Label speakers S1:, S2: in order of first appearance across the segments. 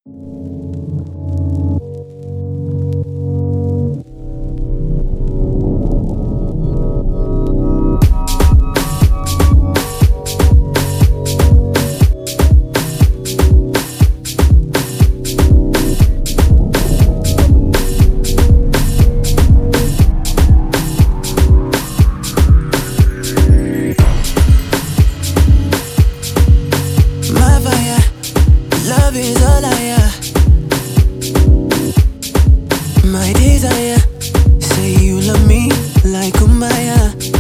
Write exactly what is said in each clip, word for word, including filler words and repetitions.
S1: Love is a liar. My desire, say you love me like kumbaya.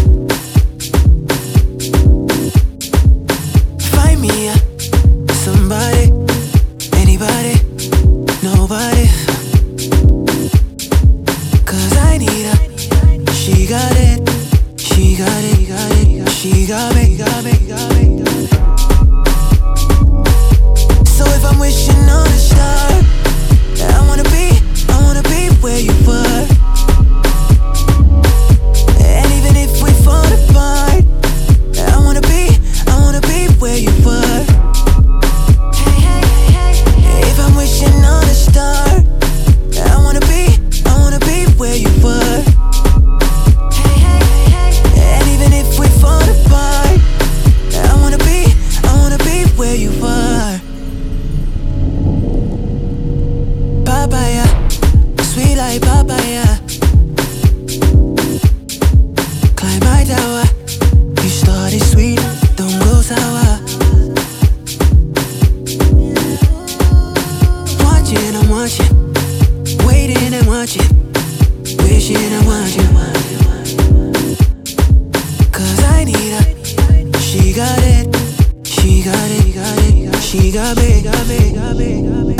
S1: Find me uh, somebody, anybody, nobody. Cause I need her. She got it, she got it, got it, she got me, got me, got me, got me. So if I'm wishing on a star, I wanna be, I wanna be where you were. And even if we fall apart, I wanna be, I wanna be where you were. If I'm wishing on a star, I wanna be, I wanna be where you were. And even if we fall apart, I wanna be, I wanna be where you were. Papaya, sweet like papaya. Climb my tower. You started sweet, don't go sour. Watching, I'm watching, waiting and watching, wishing I want you. Cause I need her. She got it, she got it, got it, she got me, got me, got me, got me.